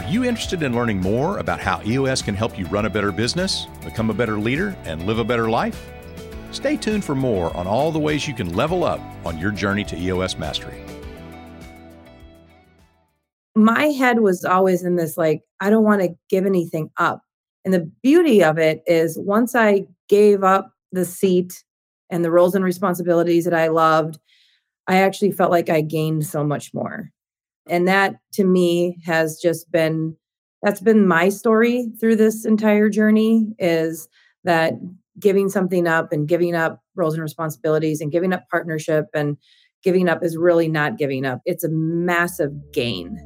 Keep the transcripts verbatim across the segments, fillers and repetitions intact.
you interested in learning more about how E O S can help you run a better business, become a better leader, and live a better life? Stay tuned for more on all the ways you can level up on your journey to E O S mastery. My head was always in this, like, I don't want to give anything up. And the beauty of it is once I gave up the seat and the roles and responsibilities that I loved, I actually felt like I gained so much more. And that to me has just been, that's been my story through this entire journey, is that giving something up and giving up roles and responsibilities and giving up partnership and giving up is really not giving up. It's a massive gain.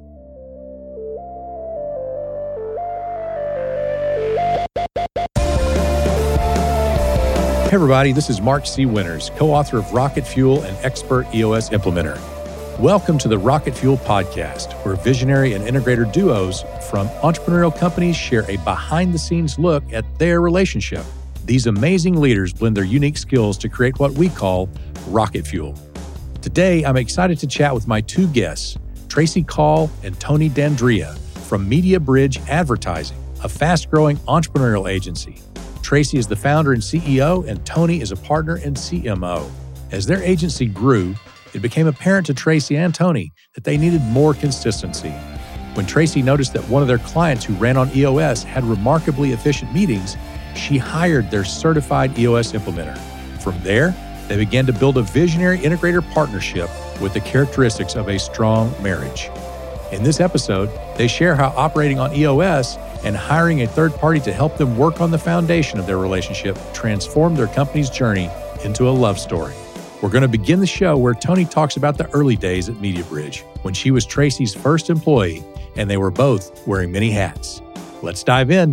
Hey everybody, this is Mark C. Winters, co-author of Rocket Fuel and expert E O S implementer. Welcome to the Rocket Fuel podcast, where visionary and integrator duos from entrepreneurial companies share a behind-the-scenes look at their relationship. These amazing leaders blend their unique skills to create what we call Rocket Fuel. Today, I'm excited to chat with my two guests, Tracy Call and Tony D'Andrea from MediaBridge Advertising, a fast-growing entrepreneurial agency. Tracy is the founder and C E O, and Tony is a partner and C M O. As their agency grew, it became apparent to Tracy and Tony that they needed more consistency. When Tracy noticed that one of their clients who ran on E O S had remarkably efficient meetings, she hired their certified E O S implementer. From there, they began to build a visionary integrator partnership with the characteristics of a strong marriage. In this episode, they share how operating on E O S and hiring a third party to help them work on the foundation of their relationship transformed their company's journey into a love story. We're going to begin the show where Tony talks about the early days at MediaBridge, when she was Tracy's first employee and they were both wearing many hats. Let's dive in.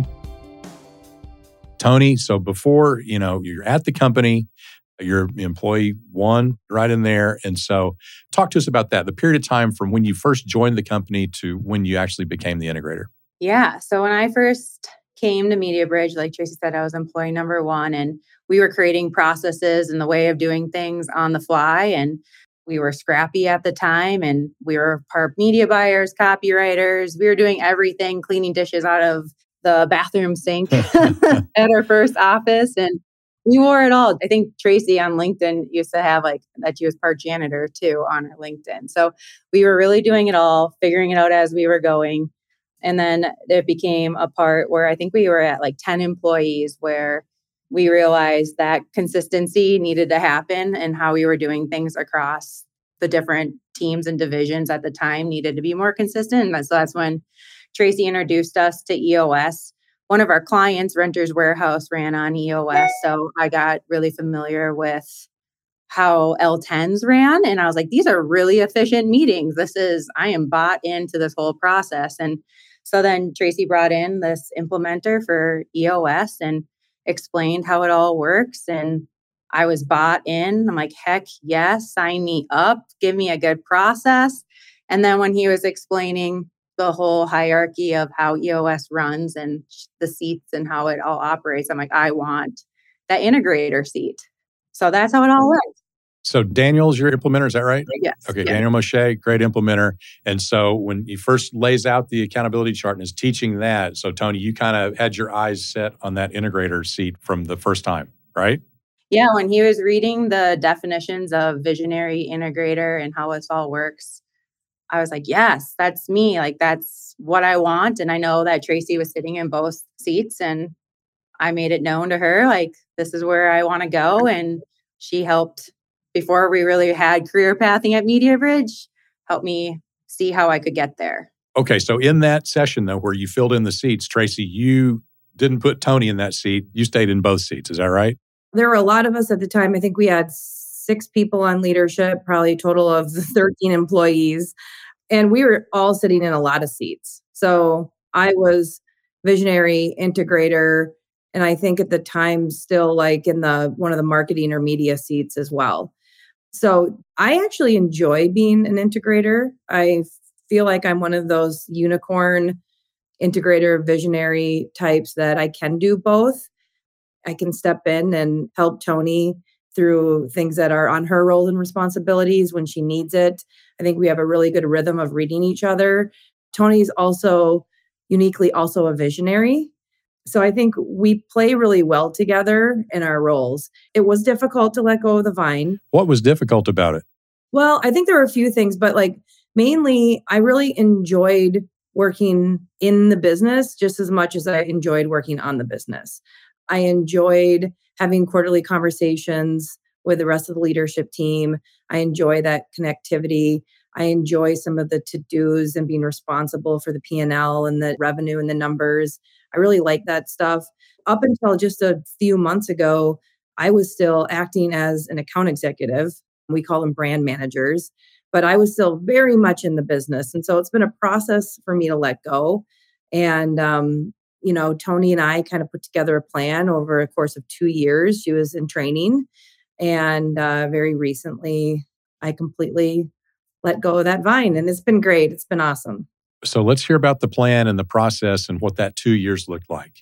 Tony, so before, you know, you're at the company, you're employee one right in there. And so talk to us about that, the period of time from when you first joined the company to when you actually became the integrator. Yeah. So when I first came to MediaBridge, like Tracy said, I was employee number one, and we were creating processes and the way of doing things on the fly. And we were scrappy at the time, and we were part media buyers, copywriters. We were doing everything, cleaning dishes out of the bathroom sink at our first office. And we wore it all. I think Tracy on LinkedIn used to have like that she was part janitor too on her LinkedIn. So we were really doing it all, figuring it out as we were going. And then it became a part where I think we were at like ten employees, where we realized that consistency needed to happen, and how we were doing things across the different teams and divisions at the time needed to be more consistent. And so that's when Tracy introduced us to E O S. One of our clients, Renters Warehouse, ran on E O S. So I got really familiar with how L tens ran. And I was like, these are really efficient meetings. This is, I am bought into this whole process. And so then Tracy brought in this implementer for E O S and explained how it all works. And I was bought in. I'm like, heck yes, sign me up, give me a good process. And then when he was explaining the whole hierarchy of how E O S runs and the seats and how it all operates, I'm like, I want that integrator seat. So that's how it all went. So Daniel's your implementer, is that right? Yes. Okay, yes. Daniel Moshe, great implementer. And so when he first lays out the accountability chart and is teaching that, so Tony, you kind of had your eyes set on that integrator seat from the first time, right? Yeah, when he was reading the definitions of visionary integrator and how this all works, I was like, yes, that's me. Like, that's what I want. And I know that Tracy was sitting in both seats, and I made it known to her, like, this is where I want to go. And she helped, before we really had career pathing at MediaBridge, helped me see how I could get there. Okay, so in that session, though, where you filled in the seats, Tracy, you didn't put Tony in that seat. You stayed in both seats. Is that right? There were a lot of us at the time. I think we had six people on leadership, probably a total of thirteen employees. And we were all sitting in a lot of seats. So I was visionary integrator. And I think at the time, still like in the one of the marketing or media seats as well. So I actually enjoy being an integrator. I feel like I'm one of those unicorn integrator visionary types that I can do both. I can step in and help Tony through things that are on her roles and responsibilities when she needs it. I think we have a really good rhythm of reading each other. Tony's also uniquely also a visionary. So I think we play really well together in our roles. It was difficult to let go of the vine. What was difficult about it? Well, I think there were a few things, but like mainly I really enjoyed working in the business just as much as I enjoyed working on the business. I enjoyed having quarterly conversations with the rest of the leadership team. I enjoy that connectivity. I enjoy some of the to-dos and being responsible for the P and L and the revenue and the numbers. I really like that stuff. Up until just a few months ago, I was still acting as an account executive. We call them brand managers, but I was still very much in the business. And so it's been a process for me to let go. And, um, you know, Tony and I kind of put together a plan over a course of two years. She was in training. And uh, very recently, I completely let go of that vine. And it's been great. It's been awesome. So let's hear about the plan and the process and what that two years looked like.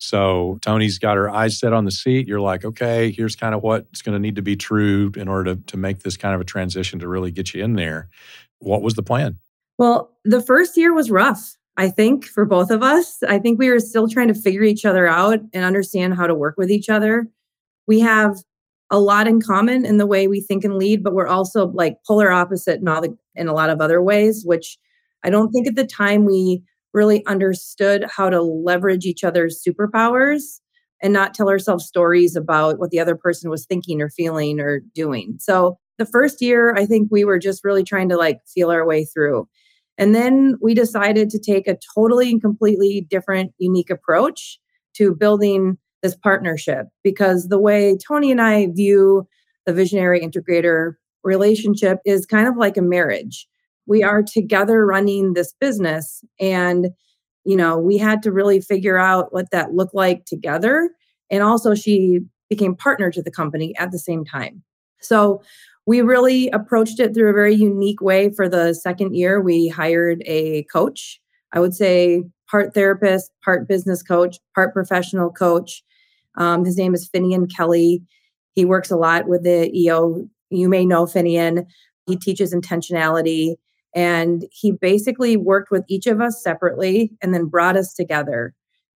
So Tony's got her eyes set on the seat. You're like, okay, here's kind of what's going to need to be true in order to, to make this kind of a transition to really get you in there. What was the plan? Well, the first year was rough, I think, for both of us. I think we were still trying to figure each other out and understand how to work with each other. We have a lot in common in the way we think and lead, but we're also like polar opposite in all the, in a lot of other ways, which I don't think at the time we really understood how to leverage each other's superpowers and not tell ourselves stories about what the other person was thinking or feeling or doing. So the first year, I think we were just really trying to like feel our way through. And then we decided to take a totally and completely different, unique approach to building this partnership, because the way Tony and I view the visionary integrator relationship is kind of like a marriage. We are together running this business, and you know, we had to really figure out what that looked like together. And also she became partner to the company at the same time. So we really approached it through a very unique way. For the second year, we hired a coach. I would say part therapist, part business coach, part professional coach. Um, his name is Finian Kelly. He works a lot with the E O. You may know Finian. He teaches intentionality. And he basically worked with each of us separately and then brought us together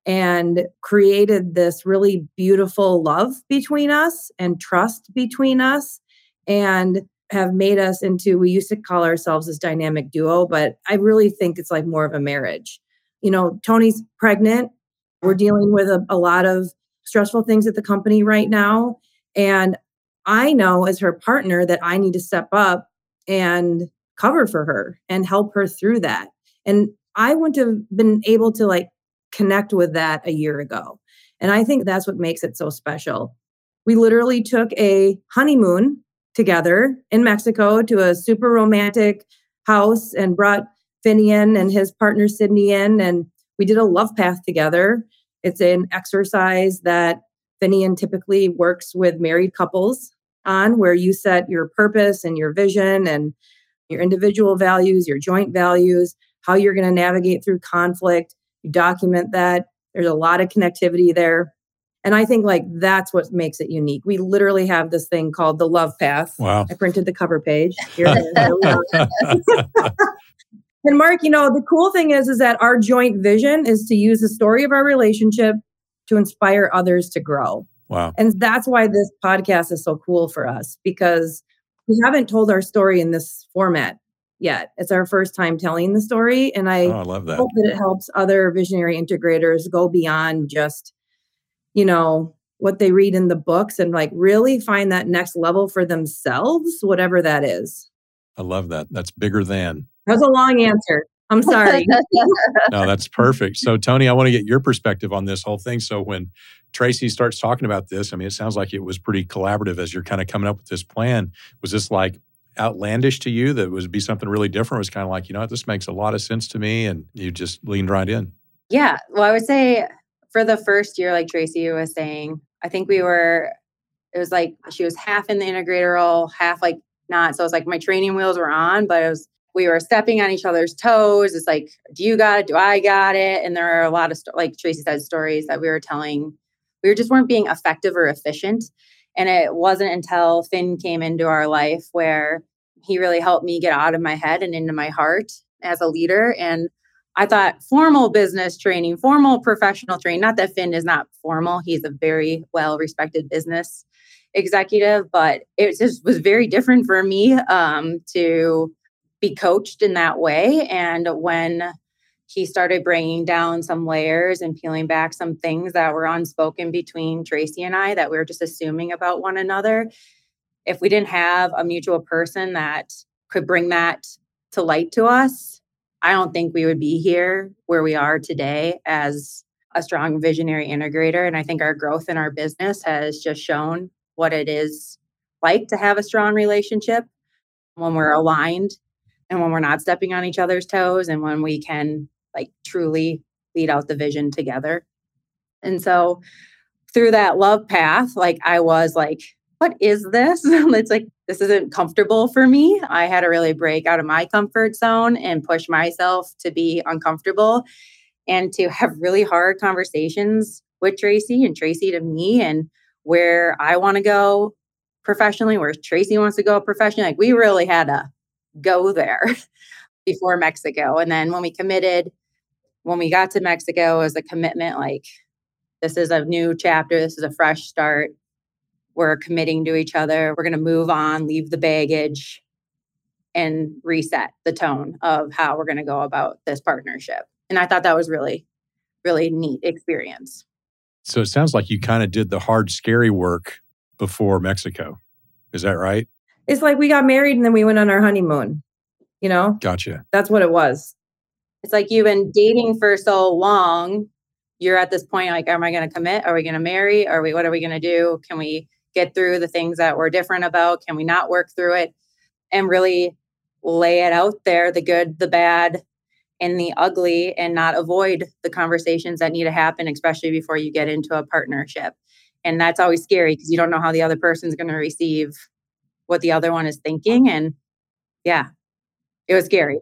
and created this really beautiful love between us and trust between us, and have made us into, we used to call ourselves this dynamic duo, but I really think it's like more of a marriage. You know, Tony's pregnant. We're dealing with a, a lot of stressful things at the company right now. And I know as her partner that I need to step up and cover for her and help her through that. And I wouldn't have been able to like connect with that a year ago. And I think that's what makes it so special. We literally took a honeymoon together in Mexico to a super romantic house and brought Finian and his partner Sydney in, and we did a love path together. It's an exercise that Finian typically works with married couples on, where you set your purpose and your vision and your individual values, your joint values, how you're going to navigate through conflict. You document that. There's a lot of connectivity there. And I think like that's what makes it unique. We literally have this thing called the Love Path. Wow. I printed the cover page. Here it is. There we are. And Mark, you know, the cool thing is, is that our joint vision is to use the story of our relationship to inspire others to grow. Wow. And that's why this podcast is so cool for us, because we haven't told our story in this format yet. It's our first time telling the story. And I, oh, I love that. hope that it helps other visionary integrators go beyond just, you know, what they read in the books and like really find that next level for themselves, whatever that is. I love that. That's bigger than. That was a long answer. I'm sorry. No, that's perfect. So Tony, I want to get your perspective on this whole thing. So when Tracy starts talking about this, I mean, it sounds like it was pretty collaborative as you're kind of coming up with this plan. Was this like outlandish to you, that it would be something really different? It was kind of like, you know what, this makes a lot of sense to me, and you just leaned right in? Yeah. Well, I would say for the first year, like Tracy was saying, I think we were, it was like she was half in the integrator role, half like not. So it's like my training wheels were on, but it was, we were stepping on each other's toes. It's like, do you got it? Do I got it? And there are a lot of, sto- like Tracy said, stories that we were telling. We were just weren't being effective or efficient. And it wasn't until Finn came into our life where he really helped me get out of my head and into my heart as a leader. And I thought formal business training, formal professional training, not that Finn is not formal. He's a very well-respected business executive, but it just was very different for me um, to be coached in that way. And when he started bringing down some layers and peeling back some things that were unspoken between Tracy and I that we were just assuming about one another, if we didn't have a mutual person that could bring that to light to us, I don't think we would be here where we are today as a strong visionary integrator. And I think our growth in our business has just shown what it is like to have a strong relationship when we're aligned and when we're not stepping on each other's toes and when we can like truly lead out the vision together. And so through that love path, like I was like, what is this? It's like, this isn't comfortable for me. I had to really break out of my comfort zone and push myself to be uncomfortable and to have really hard conversations with Tracy and Tracy to me and where I want to go professionally, where Tracy wants to go professionally. Like we really had to go there before Mexico. And then when we committed, when we got to Mexico, it was a commitment like, this is a new chapter. This is a fresh start. We're committing to each other. We're going to move on, leave the baggage, and reset the tone of how we're going to go about this partnership. And I thought that was really, really neat experience. So it sounds like you kind of did the hard, scary work before Mexico. Is that right? It's like we got married and then we went on our honeymoon, you know? Gotcha. That's what it was. It's like you've been dating for so long. You're at this point, like, am I going to commit? Are we going to marry? Are we, what are we going to do? Can we get through the things that we're different about? Can we not work through it? And really lay it out there, the good, the bad, and the ugly, and not avoid the conversations that need to happen, especially before you get into a partnership. And that's always scary because you don't know how the other person's going to receive what the other one is thinking. And yeah, it was scary.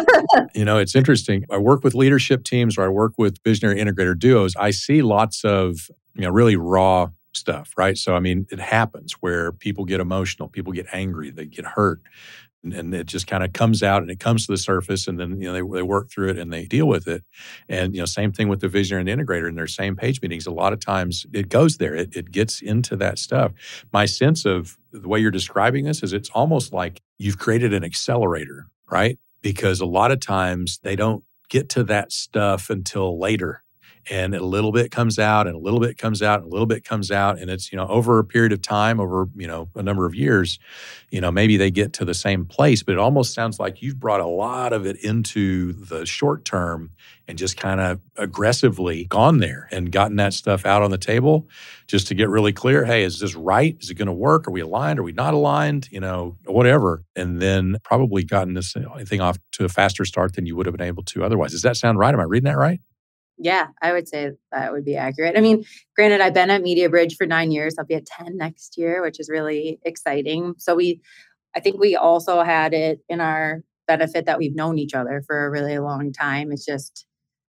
You know, it's interesting. I work with leadership teams or I work with visionary integrator duos. I see lots of, you know, really raw stuff, right? So, I mean, it happens where people get emotional, people get angry, they get hurt, and, and it just kind of comes out and it comes to the surface, and then, you know, they, they work through it and they deal with it. And, you know, same thing with the visionary and integrator in their same page meetings. A lot of times it goes there, it, it gets into that stuff. My sense of the way you're describing this is it's almost like you've created an accelerator, right? Because a lot of times they don't get to that stuff until later. And a little bit comes out and a little bit comes out and a little bit comes out. And it's, you know, over a period of time, over, you know, a number of years, you know, maybe they get to the same place, but it almost sounds like you've brought a lot of it into the short term and just kind of aggressively gone there and gotten that stuff out on the table just to get really clear. Hey, is this right? Is it going to work? Are we aligned? Are we not aligned? You know, whatever. And then probably gotten this thing off to a faster start than you would have been able to otherwise. Does that sound right? Am I reading that right? Yeah, I would say that would be accurate. I mean, granted, I've been at MediaBridge for nine years. I'll be at ten next year, which is really exciting. So we, I think we also had it in our benefit that we've known each other for a really long time. It's just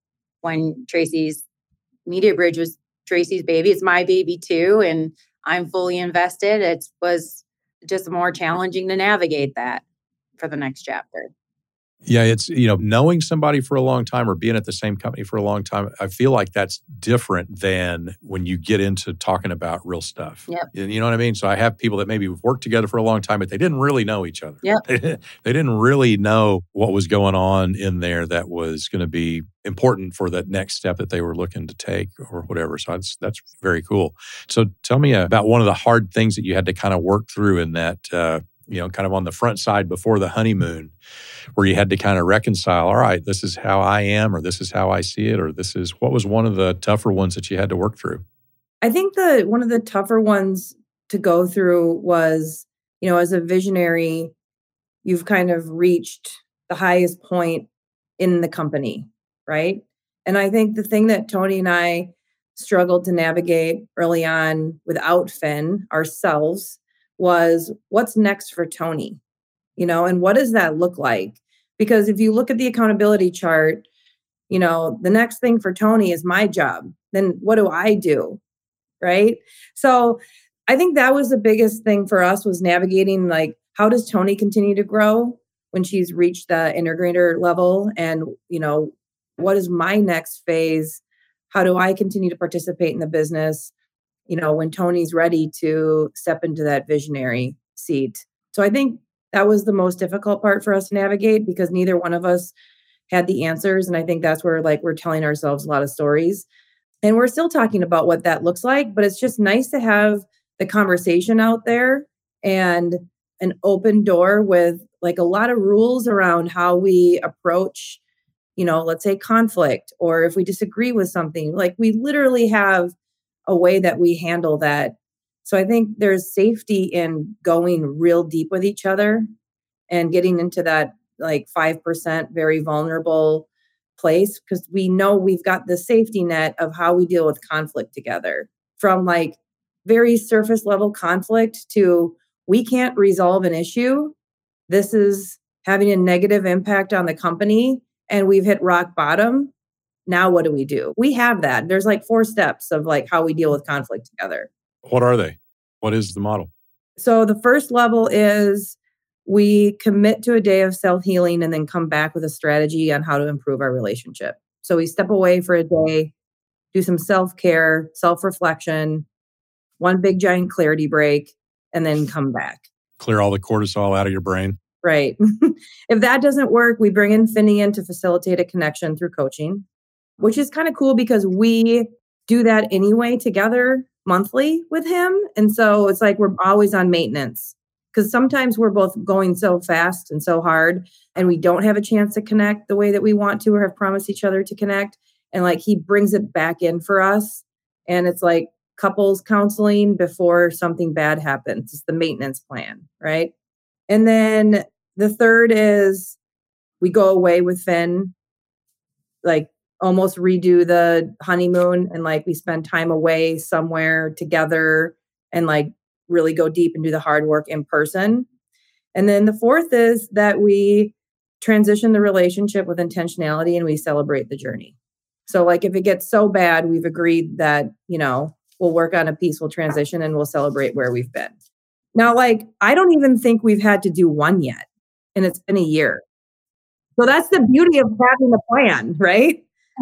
when Tracy's MediaBridge was Tracy's baby, it's my baby too. And I'm fully invested. It was just more challenging to navigate that for the next chapter. Yeah, it's, you know, knowing somebody for a long time or being at the same company for a long time, I feel like that's different than when you get into talking about real stuff. Yep. You know what I mean? So I have people that maybe have worked together for a long time, but they didn't really know each other. Yep. They, they didn't really know what was going on in there that was going to be important for that next step that they were looking to take or whatever. So that's, that's very cool. So tell me about one of the hard things that you had to kind of work through in that, uh, you know, kind of on the front side before the honeymoon, where you had to kind of reconcile, all right, this is how I am, or this is how I see it, or this is, what was one of the tougher ones that you had to work through? I think the one of the tougher ones to go through was, you know, as a visionary, you've kind of reached the highest point in the company, right? And I think the thing that Tony and I struggled to navigate early on without Finn ourselves was what's next for Tony, you know, and what does that look like? Because if you look at the accountability chart, you know, the next thing for Tony is my job. Then what do I do? Right. So I think that was the biggest thing for us was navigating, like, how does Tony continue to grow when she's reached the integrator level? And, you know, What is my next phase? How do I continue to participate in the business? You know, when Tony's ready to step into that visionary seat. So I think that was the most difficult part for us to navigate because neither one of us had the answers. And I think that's where like we're telling ourselves a lot of stories. And we're still talking about what that looks like, but it's just nice to have the conversation out there and an open door with like a lot of rules around how we approach, you know, let's say conflict, or if we disagree with something, like we literally have a way that we handle that. So I think there's safety in going real deep with each other and getting into that like five percent very vulnerable place because we know we've got the safety net of how we deal with conflict together, from like very surface level conflict to we can't resolve an issue. This is having a negative impact on the company and we've hit rock bottom. Now what do we do? We have that. There's like four steps of like how we deal with conflict together. What are they? What is the model? So the first level is we commit to a day of self-healing and then come back with a strategy on how to improve our relationship. So we step away for a day, do some self-care, self-reflection, one big giant clarity break, and then come back. Clear all the cortisol out of your brain. Right. If that doesn't work, we bring in Finian to facilitate a connection through coaching, which is kind of cool because we do that anyway together monthly with him. And so it's like we're always on maintenance because sometimes we're both going so fast and so hard and we don't have a chance to connect the way that we want to or have promised each other to connect. And like he brings it back in for us. And it's like couples counseling before something bad happens. It's the maintenance plan, right? And then the third is we go away with Finn, like almost redo the honeymoon and like we spend time away somewhere together and like really go deep and do the hard work in person. And then the fourth is that we transition the relationship with intentionality and we celebrate the journey. So like if it gets so bad, we've agreed that, you know, we'll work on a peaceful transition and we'll celebrate where we've been. Now, like, I don't even think we've had to do one yet, and it's been a year. So that's the beauty of having a plan, right?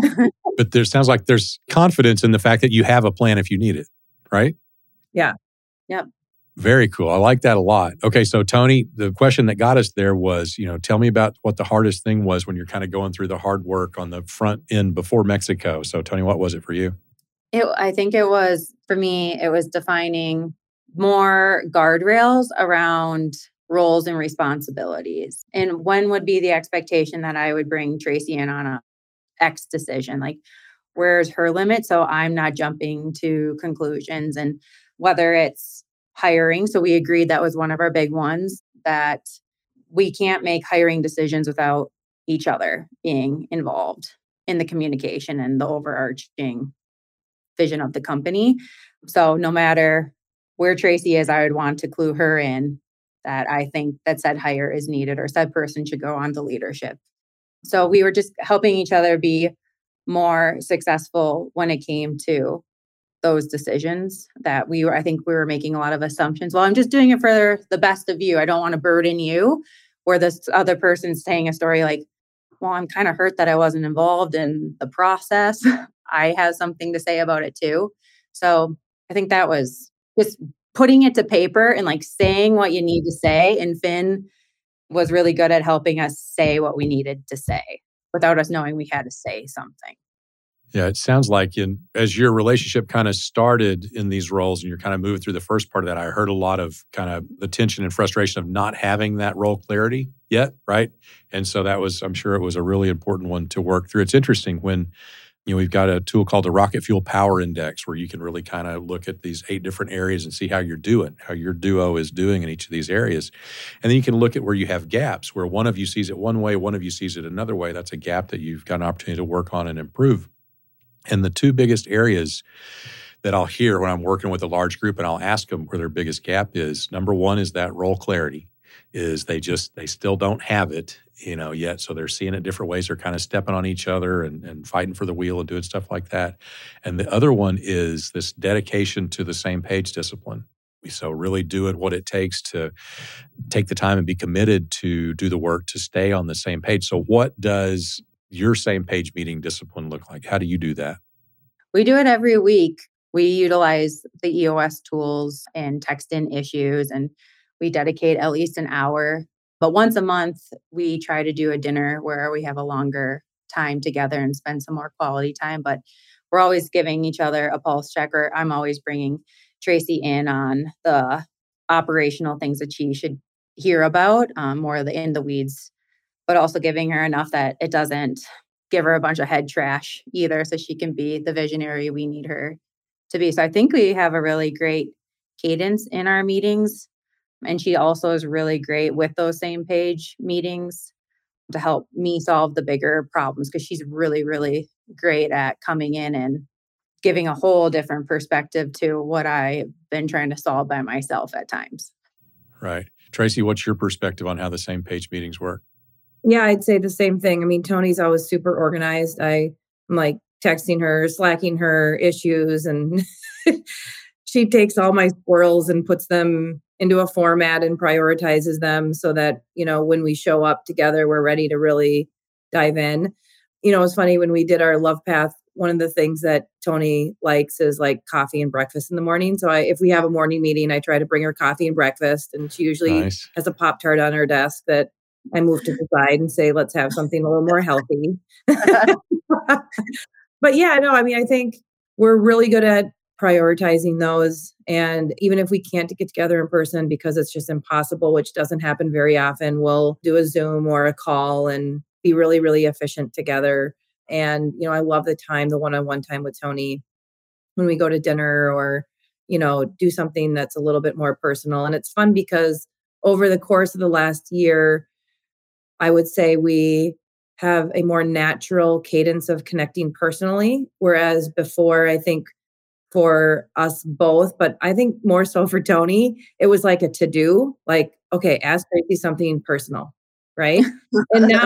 But there sounds like there's confidence in the fact that you have a plan if you need it, right? Yeah. Yep. Very cool. I like that a lot. Okay, so Tony, the question that got us there was, you know, tell me about what the hardest thing was when you're kind of going through the hard work on the front end before Mexico. So Tony, what was it for you? It, I think it was, for me, it was defining more guardrails around roles and responsibilities. And when would be the expectation that I would bring Tracy in on a X decision? Like, where's her limit? So I'm not jumping to conclusions. And whether it's hiring, so we agreed that was one of our big ones, that we can't make hiring decisions without each other being involved in the communication and the overarching vision of the company. So no matter where Tracy is, I would want to clue her in that I think that said hire is needed or said person should go on to leadership. So we were just helping each other be more successful when it came to those decisions that we were, I think we were making a lot of assumptions. Well, I'm just doing it for the best of you. I don't want to burden you. Where this other person's saying a story like, well, I'm kind of hurt that I wasn't involved in the process. I have something to say about it too. So I think that was just putting it to paper and like saying what you need to say. And Finn was really good at helping us say what we needed to say without us knowing we had to say something. Yeah, it sounds like in, as your relationship kind of started in these roles and you're kind of moving through the first part of that, I heard a lot of kind of the tension and frustration of not having that role clarity yet, right? And so that was, I'm sure it was a really important one to work through. It's interesting when, you know, we've got a tool called the Rocket Fuel Power Index where you can really kind of look at these eight different areas and see how you're doing, how your duo is doing in each of these areas. And then you can look at where you have gaps, where one of you sees it one way, one of you sees it another way. That's a gap that you've got an opportunity to work on and improve. And the two biggest areas that I'll hear when I'm working with a large group and I'll ask them where their biggest gap is, number one is that role clarity, is they just, they still don't have it, you know, yet. So they're seeing it different ways. They're kind of stepping on each other and, and fighting for the wheel and doing stuff like that. And the other one is this dedication to the same page discipline. So really doing what it takes to take the time and be committed to do the work to stay on the same page. So what does your same page meeting discipline look like? How do you do that? We do it every week. We utilize the E O S tools and text in issues, and we dedicate at least an hour. But once a month, we try to do a dinner where we have a longer time together and spend some more quality time. But we're always giving each other a pulse check, or I'm always bringing Tracy in on the operational things that she should hear about, um, more of the in the weeds, but also giving her enough that it doesn't give her a bunch of head trash either, so she can be the visionary we need her to be. So I think we have a really great cadence in our meetings. And she also is really great with those same page meetings to help me solve the bigger problems, because she's really, really great at coming in and giving a whole different perspective to what I've been trying to solve by myself at times. Right. Tracy, what's your perspective on how the same page meetings work? Yeah, I'd say the same thing. I mean, Tony's always super organized. I, I'm like texting her, slacking her issues, and she takes all my squirrels and puts them into a format and prioritizes them so that, you know, when we show up together, we're ready to really dive in. You know, it's funny, when we did our Love Path, one of the things that Tony likes is like coffee and breakfast in the morning. So I, if we have a morning meeting, I try to bring her coffee and breakfast, and she usually Nice. has a Pop-Tart on her desk that I move to the side and say, let's have something a little more healthy. But yeah, no, I mean, I think we're really good at prioritizing those. And even if we can't get together in person because it's just impossible, which doesn't happen very often, we'll do a Zoom or a call and be really, really efficient together. And, you know, I love the time, the one-on-one time with Tony when we go to dinner or, you know, do something that's a little bit more personal. And it's fun because over the course of the last year, I would say we have a more natural cadence of connecting personally. Whereas before, I think for us both, but I think more so for Tony, it was like a to-do, like, okay, ask Tracy something personal, right? And now,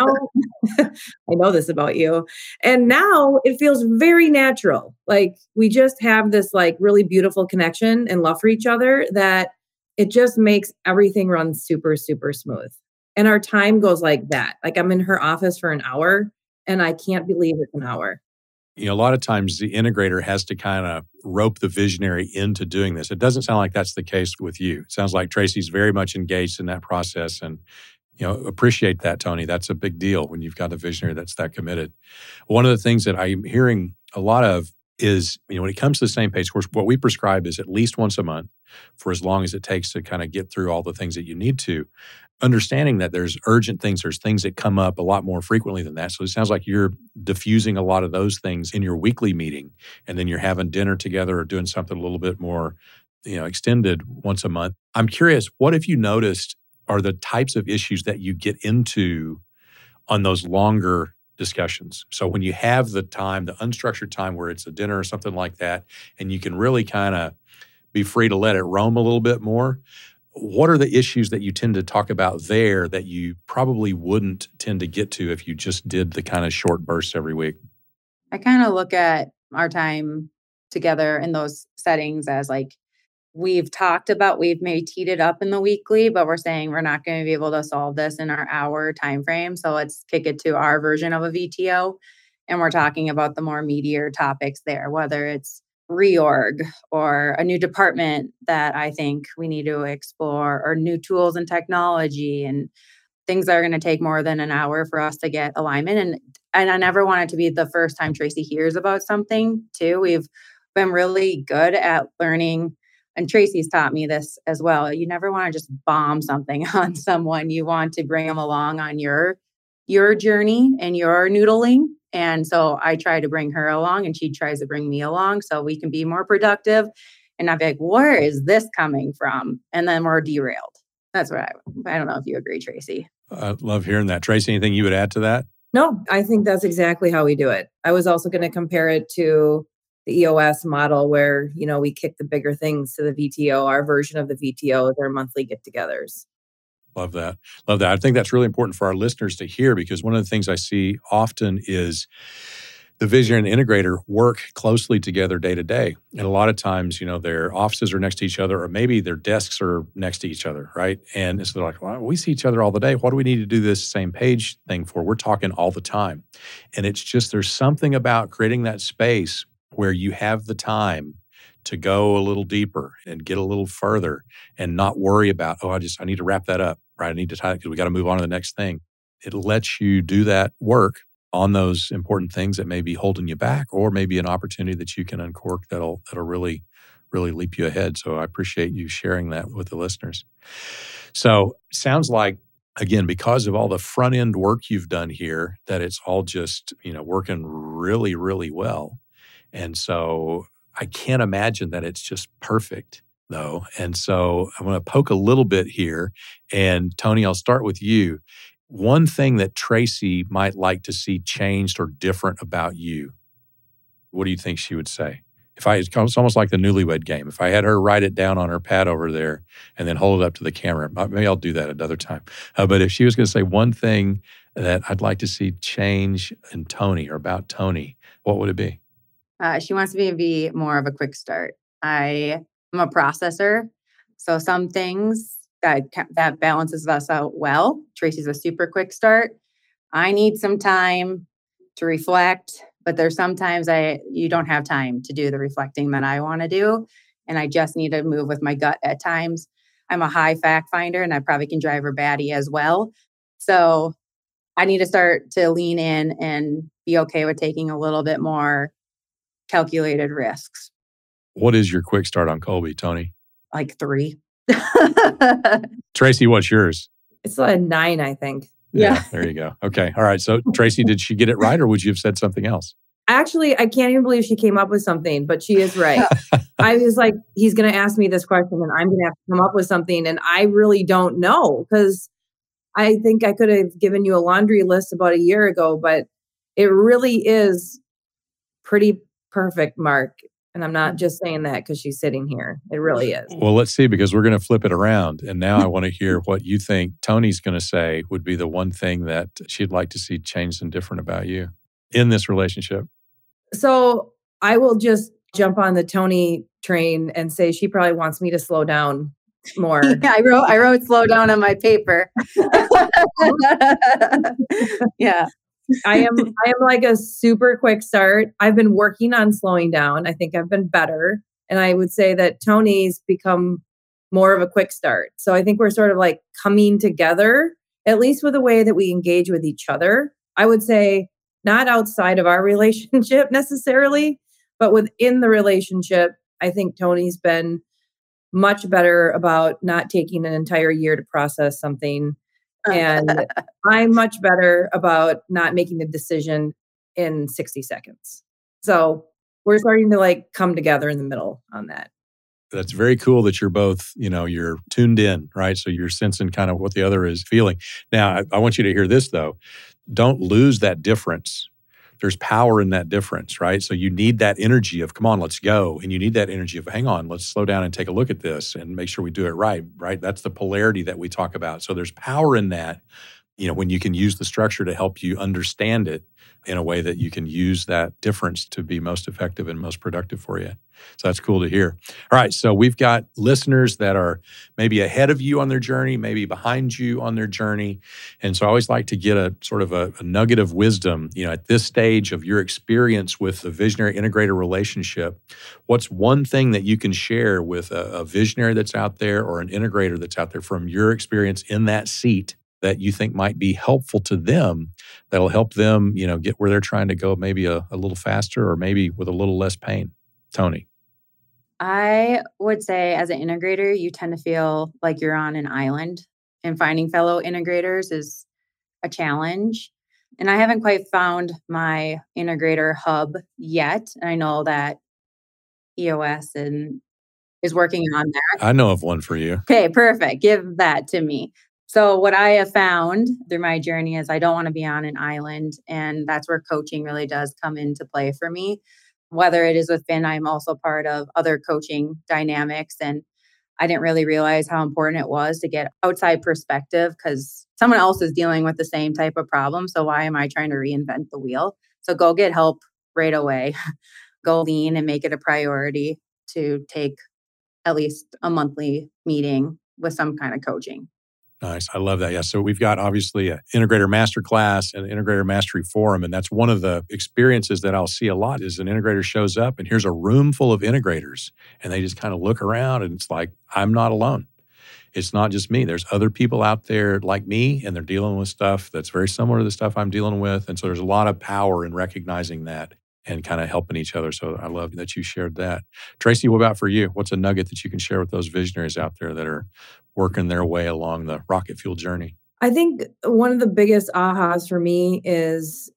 I know this about you, and now it feels very natural. Like we just have this like really beautiful connection and love for each other that it just makes everything run super, super smooth. And our time goes like that. Like I'm in her office for an hour and I can't believe it's an hour. You know, a lot of times the integrator has to kind of rope the visionary into doing this. It doesn't sound like that's the case with you. It sounds like Tracy's very much engaged in that process, and, you know, appreciate that, Tony. That's a big deal when you've got a visionary that's that committed. One of the things that I'm hearing a lot of is, you know, when it comes to the same page, of course, what we prescribe is at least once a month for as long as it takes to kind of get through all the things that you need to. Understanding that there's urgent things, there's things that come up a lot more frequently than that. So it sounds like you're diffusing a lot of those things in your weekly meeting, and then you're having dinner together or doing something a little bit more, you know, extended once a month. I'm curious, what have you noticed are the types of issues that you get into on those longer discussions? So when you have the time, the unstructured time where it's a dinner or something like that, and you can really kind of be free to let it roam a little bit more, what are the issues that you tend to talk about there that you probably wouldn't tend to get to if you just did the kind of short bursts every week? I kind of look at our time together in those settings as like, we've talked about, we've maybe teed it up in the weekly, but we're saying we're not going to be able to solve this in our hour time frame. So let's kick it to our version of a V T O. And we're talking about the more meatier topics there, whether it's reorg or a new department that I think we need to explore, or new tools and technology and things that are going to take more than an hour for us to get alignment. And and I never want it to be the first time Tracy hears about something too. We've been really good at learning, and Tracy's taught me this as well. You never want to just bomb something on someone. You want to bring them along on your your journey and your noodling. And so I try to bring her along, and she tries to bring me along so we can be more productive and not be like, where is this coming from? And then we're derailed. That's what I, I don't know if you agree, Tracy. I love hearing that. Tracy, anything you would add to that? No, I think that's exactly how we do it. I was also going to compare it to the E O S model where, you know, we kick the bigger things to the V T O. Our version of the V T O is our monthly get-togethers. Love that. Love that. I think that's really important for our listeners to hear, because one of the things I see often is the visionary and integrator work closely together day to day. And a lot of times, you know, their offices are next to each other, or maybe their desks are next to each other, right? And it's like, well, we see each other all the day. What do we need to do this same page thing for? We're talking all the time. And it's just, there's something about creating that space where you have the time to go a little deeper and get a little further and not worry about, oh, I just, I need to wrap that up, right? I need to tie it because we got to move on to the next thing. It lets you do that work on those important things that may be holding you back, or maybe an opportunity that you can uncork that'll that'll really, really leap you ahead. So I appreciate you sharing that with the listeners. So sounds like, again, because of all the front end work you've done here, that it's all just, you know, working really, really well. And so I can't imagine that it's just perfect, though. And so I'm going to poke a little bit here. And Tony, I'll start with you. One thing that Tracy might like to see changed or different about you, what do you think she would say? If I, it's almost like the newlywed game. If I had her write it down on her pad over there and then hold it up to the camera, maybe I'll do that another time. Uh, but if she was going to say one thing that I'd like to see change in Tony or about Tony, what would it be? Uh, she wants me to be more of a quick start. I am a processor. So some things that that balances us out well. Tracy's a super quick start. I need some time to reflect, but there's sometimes I you don't have time to do the reflecting that I want to do, and I just need to move with my gut at times. I'm a high fact finder, and I probably can drive her batty as well. So I need to start to lean in and be okay with taking a little bit more calculated risks. What is your quick start on Colby, Tony? Like three. Tracy, what's yours? It's a nine, I think. Yeah, Yeah. There you go. Okay. All right. So Tracy, did she get it right, or would you have said something else? Actually, I can't even believe she came up with something, but she is right. I was like, he's going to ask me this question and I'm going to have to come up with something. And I really don't know, because I think I could have given you a laundry list about a year ago, but it really is pretty perfect, Mark. And I'm not just saying that because she's sitting here. It really is. Well, let's see, because we're going to flip it around. And now I want to hear what you think Tony's going to say would be the one thing that she'd like to see changed and different about you in this relationship. So I will just jump on the Tony train and say she probably wants me to slow down more. Yeah, I wrote I wrote slow down on my paper. Yeah. I am I am like a super quick start. I've been working on slowing down. I think I've been better. And I would say that Tony's become more of a quick start. So I think we're sort of like coming together, at least with the way that we engage with each other. I would say not outside of our relationship necessarily, but within the relationship, I think Tony's been much better about not taking an entire year to process something. And I'm much better about not making a decision in sixty seconds. So we're starting to like come together in the middle on that. That's very cool that you're both, you know, you're tuned in, right? So you're sensing kind of what the other is feeling. Now, I, I want you to hear this though. Don't lose that difference. There's power in that difference, right? So you need that energy of, come on, let's go. And you need that energy of, hang on, let's slow down and take a look at this and make sure we do it right, right? That's the polarity that we talk about. So there's power in that, you know, when you can use the structure to help you understand it in a way that you can use that difference to be most effective and most productive for you. So that's cool to hear. All right, so we've got listeners that are maybe ahead of you on their journey, maybe behind you on their journey. And so I always like to get a sort of a, a nugget of wisdom, you know, at this stage of your experience with the visionary integrator relationship. What's one thing that you can share with a, a visionary that's out there or an integrator that's out there from your experience in that seat that you think might be helpful to them, that'll help them, you know, get where they're trying to go maybe a, a little faster or maybe with a little less pain? Tony. I would say as an integrator, you tend to feel like you're on an island, and finding fellow integrators is a challenge. And I haven't quite found my integrator hub yet. And I know that E O S and is working on that. I know of one for you. Okay, perfect. Give that to me. So what I have found through my journey is I don't want to be on an island. And that's where coaching really does come into play for me. Whether it is with Finn, I'm also part of other coaching dynamics. And I didn't really realize how important it was to get outside perspective because someone else is dealing with the same type of problem. So why am I trying to reinvent the wheel? So go get help right away, go lean and make it a priority to take at least a monthly meeting with some kind of coaching. Nice. I love that. Yeah. So we've got obviously an integrator masterclass and an integrator mastery forum. And that's one of the experiences that I'll see a lot is an integrator shows up and here's a room full of integrators and they just kind of look around and it's like, I'm not alone. It's not just me. There's other people out there like me and they're dealing with stuff that's very similar to the stuff I'm dealing with. And so there's a lot of power in recognizing that and kind of helping each other. So I love that you shared that. Tracy, what about for you? What's a nugget that you can share with those visionaries out there that are working their way along the rocket fuel journey? I think one of the biggest ahas for me is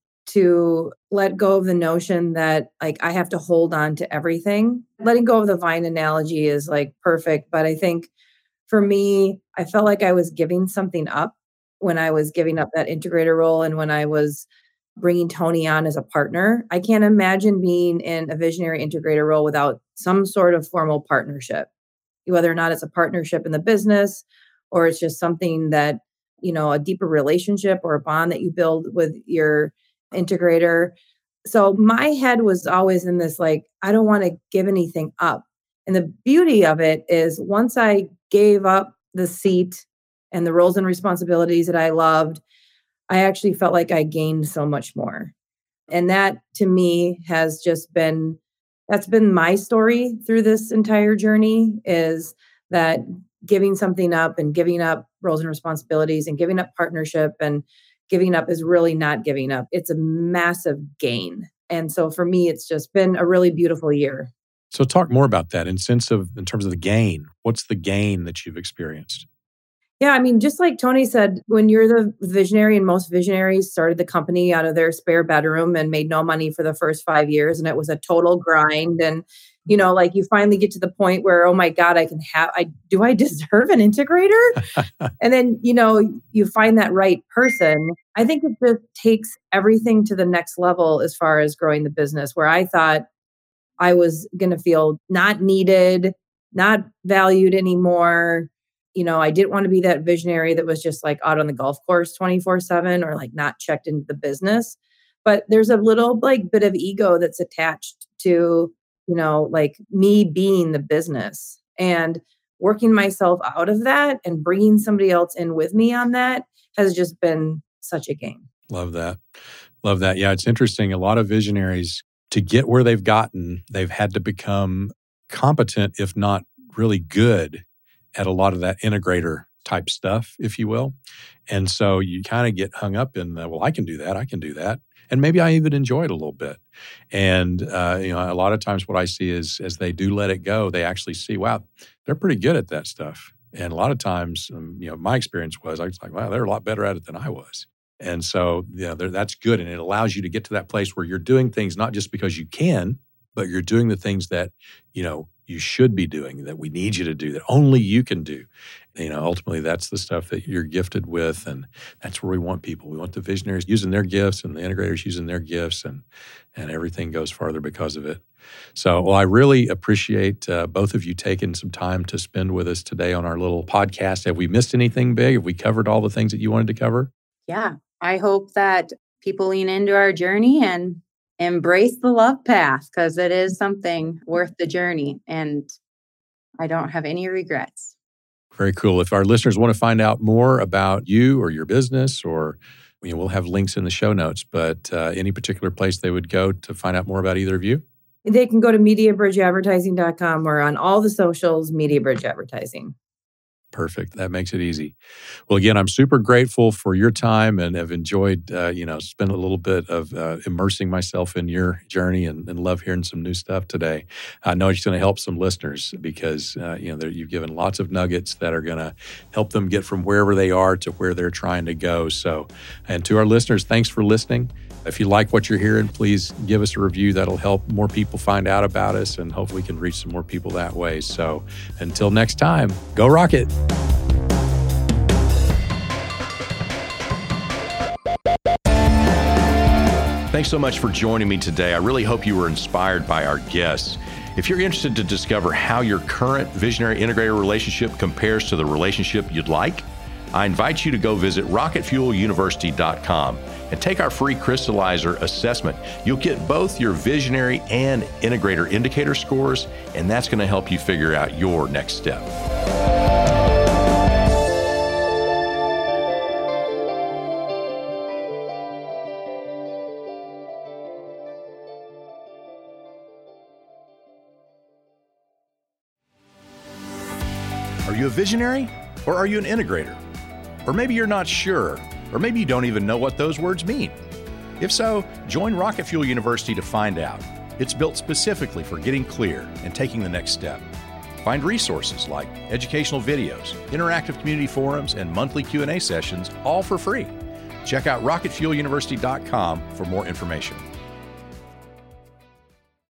to let go of the notion that like I have to hold on to everything. Letting go of the vine analogy is like perfect. But I think for me, I felt like I was giving something up when I was giving up that integrator role and when I was bringing Tony on as a partner. I can't imagine being in a visionary integrator role without some sort of formal partnership, whether or not it's a partnership in the business or it's just something that, you know, a deeper relationship or a bond that you build with your integrator. So my head was always in this, like, I don't want to give anything up. And the beauty of it is once I gave up the seat and the roles and responsibilities that I loved, I actually felt like I gained so much more. And that to me has just been, that's been my story through this entire journey is that giving something up and giving up roles and responsibilities and giving up partnership and giving up is really not giving up. It's a massive gain. And so for me, it's just been a really beautiful year. So talk more about that in sense of, in terms of the gain. What's the gain that you've experienced? Yeah, I mean, just like Tony said, when you're the visionary, and most visionaries started the company out of their spare bedroom and made no money for the first five years, and it was a total grind. And, you know, like you finally get to the point where, oh my God, I can have, I do I deserve an integrator? And then, you know, you find that right person. I think it just takes everything to the next level as far as growing the business, where I thought I was going to feel not needed, not valued anymore. You know, I didn't want to be that visionary that was just like out on the golf course twenty-four seven or like not checked into the business. But there's a little like bit of ego that's attached to, you know, like me being the business and working myself out of that and bringing somebody else in with me on that has just been such a gain. Love that. Love that. Yeah, it's interesting. A lot of visionaries, to get where they've gotten, they've had to become competent, if not really good, at a lot of that integrator type stuff, if you will. And so you kind of get hung up in the, well, I can do that, I can do that. And maybe I even enjoy it a little bit. And, uh, you know, a lot of times what I see is as they do let it go, they actually see, wow, they're pretty good at that stuff. And a lot of times, um, you know, my experience was I was like, wow, they're a lot better at it than I was. And so, yeah, that's good. And it allows you to get to that place where you're doing things not just because you can, but you're doing the things that, you know, you should be doing, that we need you to do, that only you can do. You know, ultimately, that's the stuff that you're gifted with, and that's where we want people. We want the visionaries using their gifts and the integrators using their gifts, and and everything goes farther because of it. So, well, I really appreciate uh, both of you taking some time to spend with us today on our little podcast. Have we missed anything big? Have we covered all the things that you wanted to cover? Yeah, I hope that people lean into our journey and embrace the love path, because it is something worth the journey. And I don't have any regrets. Very cool. If our listeners want to find out more about you or your business, or you know, we'll have links in the show notes, but uh, any particular place they would go to find out more about either of you? They can go to media bridge advertising dot com. We're on all the socials, MediaBridge Advertising. Perfect. That makes it easy. Well, again, I'm super grateful for your time and have enjoyed, uh, you know, spend a little bit of uh, immersing myself in your journey and, and love hearing some new stuff today. I know it's going to help some listeners because, uh, you know, you've given lots of nuggets that are going to help them get from wherever they are to where they're trying to go. So, and to our listeners, thanks for listening. If you like what you're hearing, please give us a review. That'll help more people find out about us, and hopefully we can reach some more people that way. So until next time, go Rocket. Thanks so much for joining me today. I really hope you were inspired by our guests. If you're interested to discover how your current visionary integrator relationship compares to the relationship you'd like, I invite you to go visit rocket fuel university dot com. and take our free Crystallizer assessment. You'll get both your visionary and integrator indicator scores, and that's going to help you figure out your next step. Are you a visionary, or are you an integrator? Or maybe you're not sure, or maybe you don't even know what those words mean. If so, join Rocket Fuel University to find out. It's built specifically for getting clear and taking the next step. Find resources like educational videos, interactive community forums, and monthly Q and A sessions, all for free. Check out rocket fuel university dot com for more information.